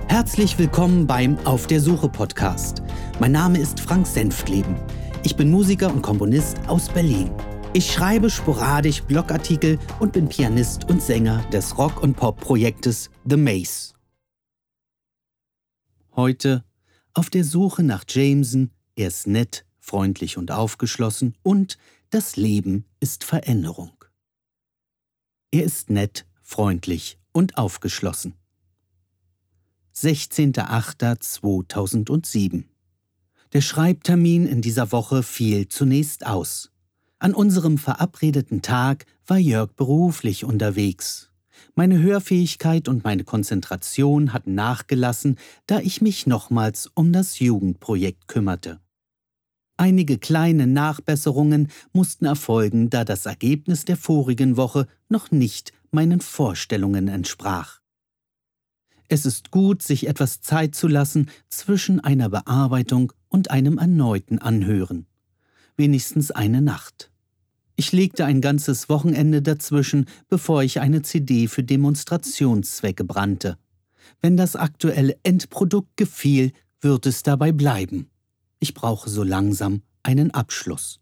Herzlich willkommen beim Auf der Suche Podcast. Mein Name ist Frank Senftleben. Ich bin Musiker und Komponist aus Berlin. Ich schreibe sporadisch Blogartikel und bin Pianist und Sänger des Rock- und Pop-Projektes The Maze. Heute auf der Suche nach Jameson. Er ist nett, freundlich und aufgeschlossen und das Leben ist Veränderung. Er ist nett, freundlich und aufgeschlossen. 16.08.2007. Der Schreibtermin in dieser Woche fiel zunächst aus. An unserem verabredeten Tag war Jörg beruflich unterwegs. Meine Hörfähigkeit und meine Konzentration hatten nachgelassen, da ich mich nochmals um das Jugendprojekt kümmerte. Einige kleine Nachbesserungen mussten erfolgen, da das Ergebnis der vorigen Woche noch nicht meinen Vorstellungen entsprach. Es ist gut, sich etwas Zeit zu lassen zwischen einer Bearbeitung und einem erneuten Anhören. Wenigstens eine Nacht. Ich legte ein ganzes Wochenende dazwischen, bevor ich eine CD für Demonstrationszwecke brannte. Wenn das aktuelle Endprodukt gefiel, wird es dabei bleiben. Ich brauche so langsam einen Abschluss.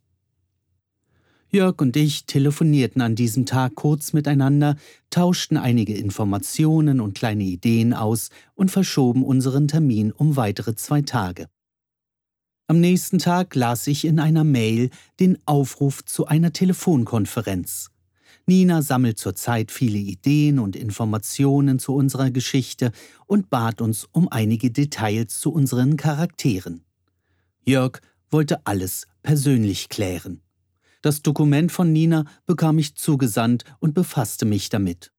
Jörg und ich telefonierten an diesem Tag kurz miteinander, tauschten einige Informationen und kleine Ideen aus und verschoben unseren Termin um weitere 2 Tage. Am nächsten Tag las ich in einer Mail den Aufruf zu einer Telefonkonferenz. Nina sammelt zurzeit viele Ideen und Informationen zu unserer Geschichte und bat uns um einige Details zu unseren Charakteren. Jörg wollte alles persönlich klären. Das Dokument von Nina bekam ich zugesandt und befasste mich damit.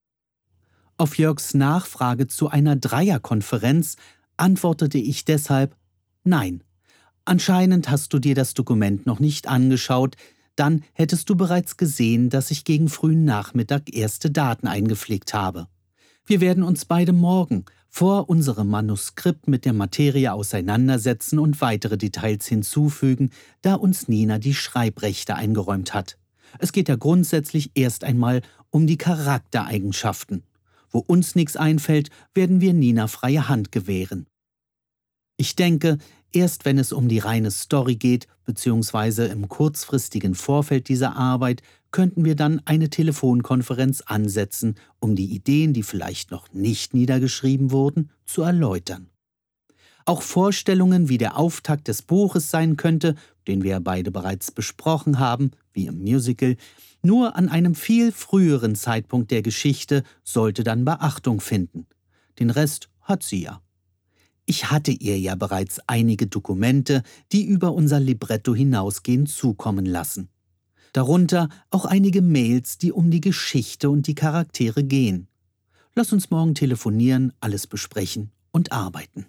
Auf Jörgs Nachfrage zu einer Dreierkonferenz antwortete ich deshalb: Nein, anscheinend hast du dir das Dokument noch nicht angeschaut, dann hättest du bereits gesehen, dass ich gegen frühen Nachmittag erste Daten eingepflegt habe. Wir werden uns beide morgen vor unserem Manuskript mit der Materie auseinandersetzen und weitere Details hinzufügen, da uns Nina die Schreibrechte eingeräumt hat. Es geht ja grundsätzlich erst einmal um die Charaktereigenschaften. Wo uns nichts einfällt, werden wir Nina freie Hand gewähren. Ich denke, erst wenn es um die reine Story geht, beziehungsweise im kurzfristigen Vorfeld dieser Arbeit, könnten wir dann eine Telefonkonferenz ansetzen, um die Ideen, die vielleicht noch nicht niedergeschrieben wurden, zu erläutern. Auch Vorstellungen, wie der Auftakt des Buches sein könnte, den wir beide bereits besprochen haben, wie im Musical, nur an einem viel früheren Zeitpunkt der Geschichte sollte dann Beachtung finden. Den Rest hat sie ja. Ich hatte ihr ja bereits einige Dokumente, die über unser Libretto hinausgehen, zukommen lassen. Darunter auch einige Mails, die um die Geschichte und die Charaktere gehen. Lass uns morgen telefonieren, alles besprechen und arbeiten.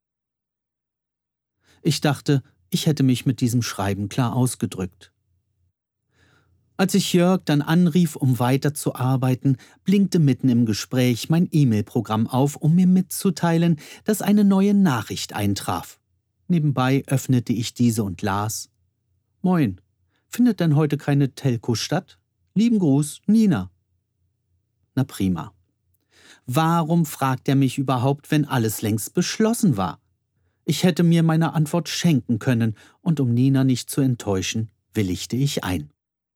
Ich dachte, ich hätte mich mit diesem Schreiben klar ausgedrückt. Als ich Jörg dann anrief, um weiterzuarbeiten, blinkte mitten im Gespräch mein E-Mail-Programm auf, um mir mitzuteilen, dass eine neue Nachricht eintraf. Nebenbei öffnete ich diese und las: Moin, findet denn heute keine Telco statt? Lieben Gruß, Nina. Na prima. Warum fragt er mich überhaupt, wenn alles längst beschlossen war? Ich hätte mir meine Antwort schenken können, und um Nina nicht zu enttäuschen, willigte ich ein.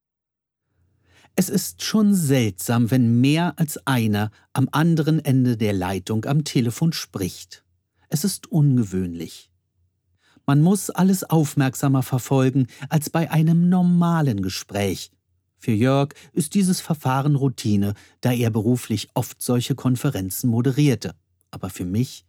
Es ist schon seltsam, wenn mehr als einer am anderen Ende der Leitung am Telefon spricht. Es ist ungewöhnlich. Man muss alles aufmerksamer verfolgen als bei einem normalen Gespräch. Für Jörg ist dieses Verfahren Routine, da er beruflich oft solche Konferenzen moderierte. Aber für mich?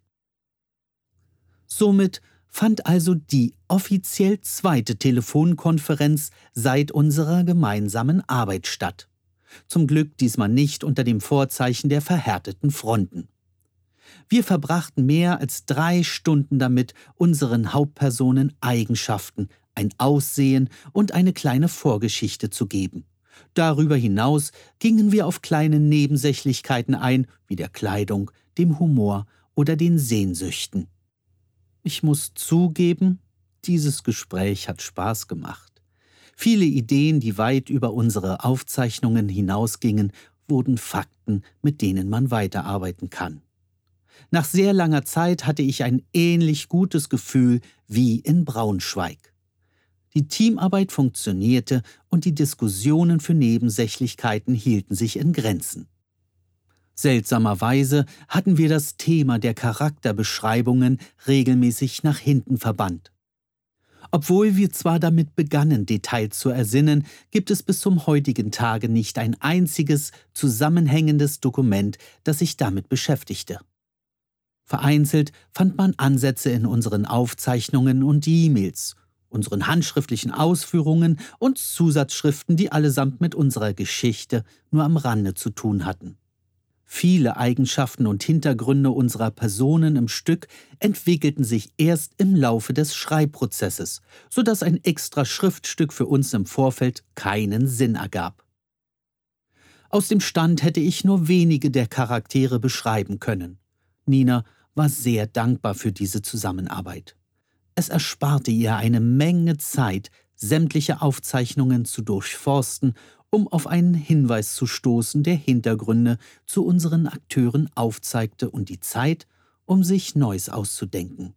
Somit fand also die offiziell 2. Telefonkonferenz seit unserer gemeinsamen Arbeit statt. Zum Glück diesmal nicht unter dem Vorzeichen der verhärteten Fronten. Wir verbrachten mehr als 3 Stunden damit, unseren Hauptpersonen Eigenschaften, ein Aussehen und eine kleine Vorgeschichte zu geben. Darüber hinaus gingen wir auf kleine Nebensächlichkeiten ein, wie der Kleidung, dem Humor oder den Sehnsüchten. Ich muss zugeben, dieses Gespräch hat Spaß gemacht. Viele Ideen, die weit über unsere Aufzeichnungen hinausgingen, wurden Fakten, mit denen man weiterarbeiten kann. Nach sehr langer Zeit hatte ich ein ähnlich gutes Gefühl wie in Braunschweig. Die Teamarbeit funktionierte und die Diskussionen für Nebensächlichkeiten hielten sich in Grenzen. Seltsamerweise hatten wir das Thema der Charakterbeschreibungen regelmäßig nach hinten verbannt. Obwohl wir zwar damit begannen, Details zu ersinnen, gibt es bis zum heutigen Tage nicht ein einziges zusammenhängendes Dokument, das sich damit beschäftigte. Vereinzelt fand man Ansätze in unseren Aufzeichnungen und E-Mails, unseren handschriftlichen Ausführungen und Zusatzschriften, die allesamt mit unserer Geschichte nur am Rande zu tun hatten. Viele Eigenschaften und Hintergründe unserer Personen im Stück entwickelten sich erst im Laufe des Schreibprozesses, sodass ein extra Schriftstück für uns im Vorfeld keinen Sinn ergab. Aus dem Stand hätte ich nur wenige der Charaktere beschreiben können. Nina war sehr dankbar für diese Zusammenarbeit. Es ersparte ihr eine Menge Zeit, sämtliche Aufzeichnungen zu durchforsten, um auf einen Hinweis zu stoßen, der Hintergründe zu unseren Akteuren aufzeigte und die Zeit, um sich Neues auszudenken.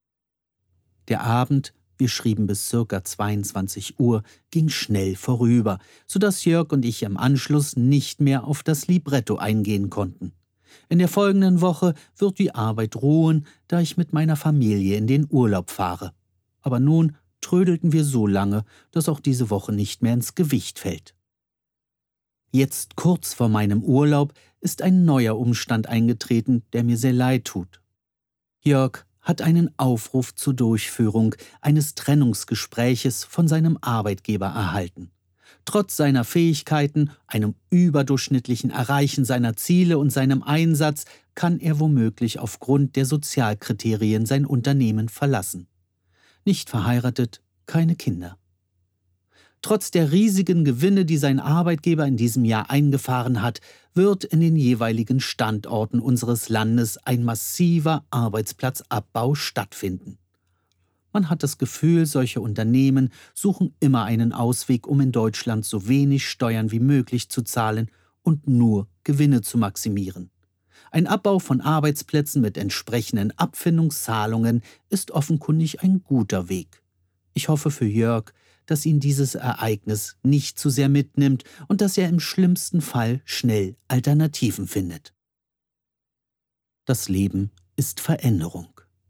Der Abend, wir schrieben bis ca. 22 Uhr, ging schnell vorüber, sodass Jörg und ich im Anschluss nicht mehr auf das Libretto eingehen konnten. In der folgenden Woche wird die Arbeit ruhen, da ich mit meiner Familie in den Urlaub fahre. Aber nun trödelten wir so lange, dass auch diese Woche nicht mehr ins Gewicht fällt. Jetzt kurz vor meinem Urlaub ist ein neuer Umstand eingetreten, der mir sehr leid tut. Jörg hat einen Aufruf zur Durchführung eines Trennungsgespräches von seinem Arbeitgeber erhalten. Trotz seiner Fähigkeiten, einem überdurchschnittlichen Erreichen seiner Ziele und seinem Einsatz kann er womöglich aufgrund der Sozialkriterien sein Unternehmen verlassen. Nicht verheiratet, keine Kinder. Trotz der riesigen Gewinne, die sein Arbeitgeber in diesem Jahr eingefahren hat, wird in den jeweiligen Standorten unseres Landes ein massiver Arbeitsplatzabbau stattfinden. Man hat das Gefühl, solche Unternehmen suchen immer einen Ausweg, um in Deutschland so wenig Steuern wie möglich zu zahlen und nur Gewinne zu maximieren. Ein Abbau von Arbeitsplätzen mit entsprechenden Abfindungszahlungen ist offenkundig ein guter Weg. Ich hoffe für Jörg, dass ihn dieses Ereignis nicht zu sehr mitnimmt und dass er im schlimmsten Fall schnell Alternativen findet. Das Leben ist Veränderung.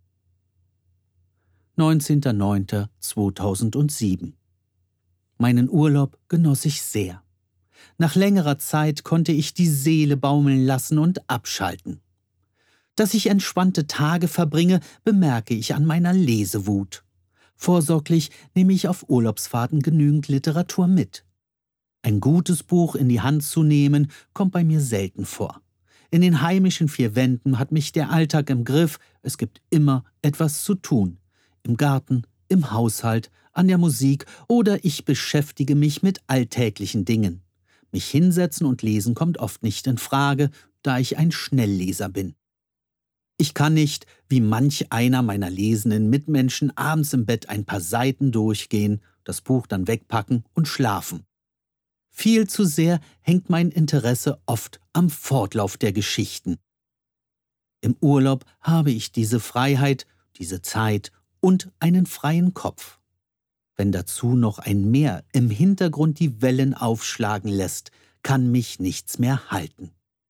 19.09.2007. Meinen Urlaub genoss ich sehr. Nach längerer Zeit konnte ich die Seele baumeln lassen und abschalten. Dass ich entspannte Tage verbringe, bemerke ich an meiner Lesewut. Vorsorglich nehme ich auf Urlaubsfahrten genügend Literatur mit. Ein gutes Buch in die Hand zu nehmen, kommt bei mir selten vor. In den heimischen 4 Wänden hat mich der Alltag im Griff, es gibt immer etwas zu tun. Im Garten, im Haushalt, an der Musik oder ich beschäftige mich mit alltäglichen Dingen. Mich hinsetzen und lesen kommt oft nicht in Frage, da ich ein Schnellleser bin. Ich kann nicht, wie manch einer meiner lesenden Mitmenschen, abends im Bett ein paar Seiten durchgehen, das Buch dann wegpacken und schlafen. Viel zu sehr hängt mein Interesse oft am Fortlauf der Geschichten. Im Urlaub habe ich diese Freiheit, diese Zeit und einen freien Kopf. Wenn dazu noch ein Meer im Hintergrund die Wellen aufschlagen lässt, kann mich nichts mehr halten.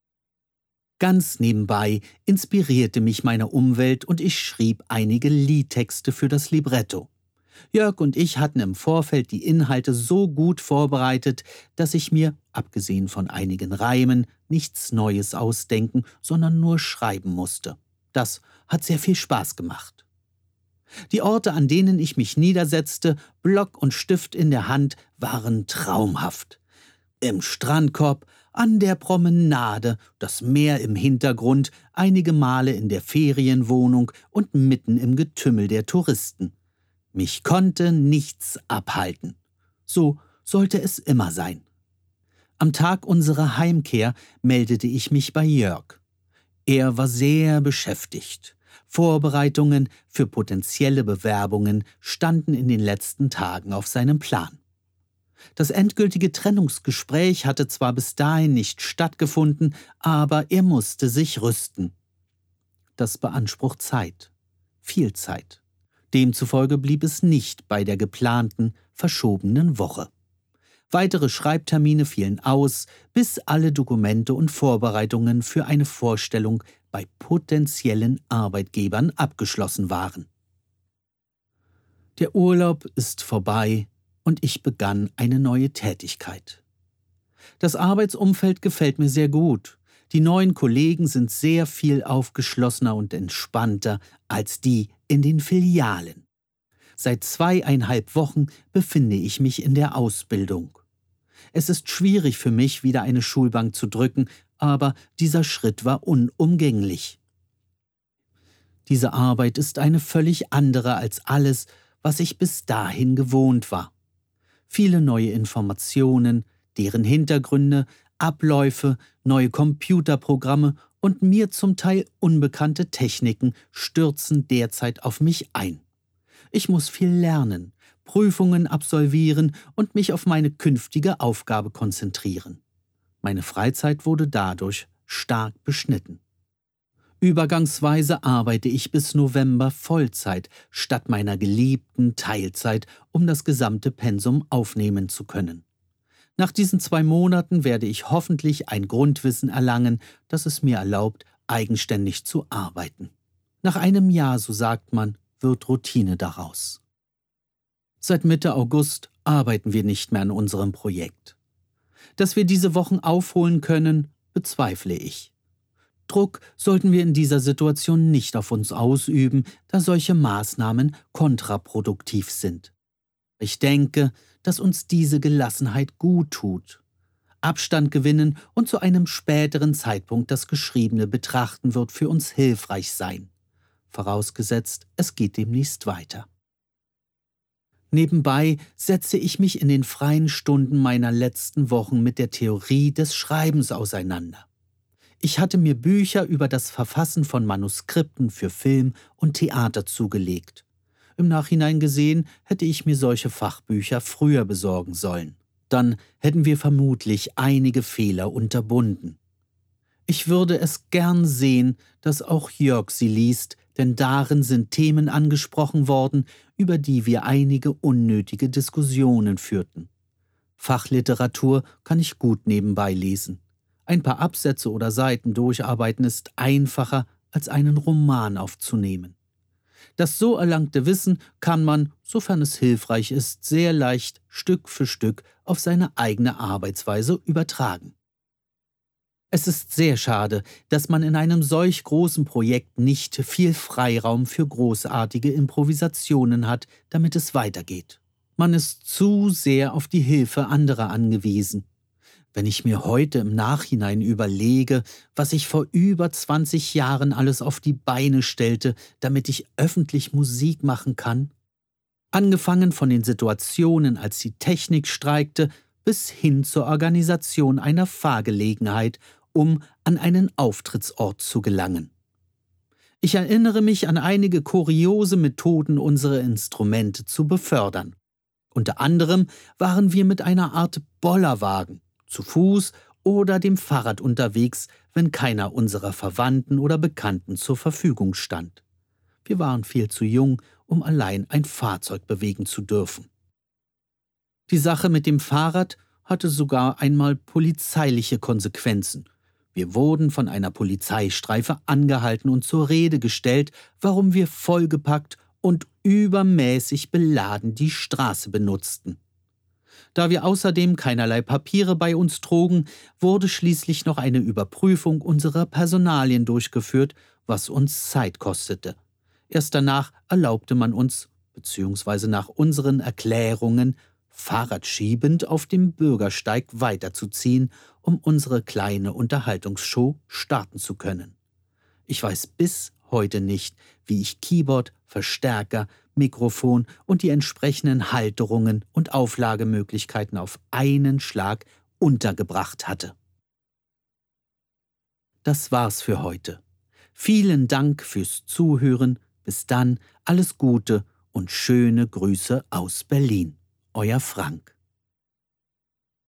Ganz nebenbei inspirierte mich meine Umwelt und ich schrieb einige Liedtexte für das Libretto. Jörg und ich hatten im Vorfeld die Inhalte so gut vorbereitet, dass ich mir, abgesehen von einigen Reimen, nichts Neues ausdenken, sondern nur schreiben musste. Das hat sehr viel Spaß gemacht. Die Orte, an denen ich mich niedersetzte, Block und Stift in der Hand, waren traumhaft. Im Strandkorb, an der Promenade, das Meer im Hintergrund, einige Male in der Ferienwohnung und mitten im Getümmel der Touristen. Mich konnte nichts abhalten. So sollte es immer sein. Am Tag unserer Heimkehr meldete ich mich bei Jörg. Er war sehr beschäftigt. Vorbereitungen für potenzielle Bewerbungen standen in den letzten Tagen auf seinem Plan. Das endgültige Trennungsgespräch hatte zwar bis dahin nicht stattgefunden, aber er musste sich rüsten. das beansprucht Zeit, viel Zeit. Demzufolge blieb es nicht bei der geplanten, verschobenen Woche. Weitere Schreibtermine fielen aus, bis alle Dokumente und Vorbereitungen für eine Vorstellung bei potenziellen Arbeitgebern abgeschlossen waren. Der Urlaub ist vorbei und ich begann eine neue Tätigkeit. Das Arbeitsumfeld gefällt mir sehr gut. Die neuen Kollegen sind sehr viel aufgeschlossener und entspannter als die in den Filialen. Seit 2,5 Wochen befinde ich mich in der Ausbildung. Es ist schwierig für mich, wieder eine Schulbank zu drücken, aber dieser Schritt war unumgänglich. Diese Arbeit ist eine völlig andere als alles, was ich bis dahin gewohnt war. Viele neue Informationen, deren Hintergründe, Abläufe, neue Computerprogramme und mir zum Teil unbekannte Techniken stürzen derzeit auf mich ein. Ich muss viel lernen, Prüfungen absolvieren und mich auf meine künftige Aufgabe konzentrieren. Meine Freizeit wurde dadurch stark beschnitten. Übergangsweise arbeite ich bis November Vollzeit statt meiner geliebten Teilzeit, um das gesamte Pensum aufnehmen zu können. Nach diesen 2 Monaten werde ich hoffentlich ein Grundwissen erlangen, das es mir erlaubt, eigenständig zu arbeiten. Nach einem Jahr, so sagt man, wird Routine daraus. Seit Mitte August arbeiten wir nicht mehr an unserem Projekt. Dass wir diese Wochen aufholen können, bezweifle ich. Druck sollten wir in dieser Situation nicht auf uns ausüben, da solche Maßnahmen kontraproduktiv sind. Ich denke, dass uns diese Gelassenheit gut tut. Abstand gewinnen und zu einem späteren Zeitpunkt das Geschriebene betrachten wird für uns hilfreich sein. Vorausgesetzt, es geht demnächst weiter. Nebenbei setze ich mich in den freien Stunden meiner letzten Wochen mit der Theorie des Schreibens auseinander. Ich hatte mir Bücher über das Verfassen von Manuskripten für Film und Theater zugelegt. Im Nachhinein gesehen hätte ich mir solche Fachbücher früher besorgen sollen. Dann hätten wir vermutlich einige Fehler unterbunden. Ich würde es gern sehen, dass auch Jörg sie liest, denn darin sind Themen angesprochen worden, über die wir einige unnötige Diskussionen führten. Fachliteratur kann ich gut nebenbei lesen. Ein paar Absätze oder Seiten durcharbeiten ist einfacher, als einen Roman aufzunehmen. Das so erlangte Wissen kann man, sofern es hilfreich ist, sehr leicht Stück für Stück auf seine eigene Arbeitsweise übertragen. Es ist sehr schade, dass man in einem solch großen Projekt nicht viel Freiraum für großartige Improvisationen hat, damit es weitergeht. Man ist zu sehr auf die Hilfe anderer angewiesen. Wenn ich mir heute im Nachhinein überlege, was ich vor über 20 Jahren alles auf die Beine stellte, damit ich öffentlich Musik machen kann, angefangen von den Situationen, als die Technik streikte, bis hin zur Organisation einer Fahrgelegenheit, um an einen Auftrittsort zu gelangen. Ich erinnere mich an einige kuriose Methoden, unsere Instrumente zu befördern. Unter anderem waren wir mit einer Art Bollerwagen, zu Fuß oder dem Fahrrad unterwegs, wenn keiner unserer Verwandten oder Bekannten zur Verfügung stand. Wir waren viel zu jung, um allein ein Fahrzeug bewegen zu dürfen. Die Sache mit dem Fahrrad hatte sogar einmal polizeiliche Konsequenzen. Wir wurden von einer Polizeistreife angehalten und zur Rede gestellt, warum wir vollgepackt und übermäßig beladen die Straße benutzten. Da wir außerdem keinerlei Papiere bei uns trugen, wurde schließlich noch eine Überprüfung unserer Personalien durchgeführt, was uns Zeit kostete. Erst danach erlaubte man uns, beziehungsweise nach unseren Erklärungen, fahrradschiebend auf dem Bürgersteig weiterzuziehen, um unsere kleine Unterhaltungsshow starten zu können. Ich weiß bis heute nicht, wie ich Keyboard, Verstärker, Mikrofon und die entsprechenden Halterungen und Auflagemöglichkeiten auf einen Schlag untergebracht hatte. Das war's für heute. Vielen Dank fürs Zuhören. Bis dann, alles Gute und schöne Grüße aus Berlin. Euer Frank.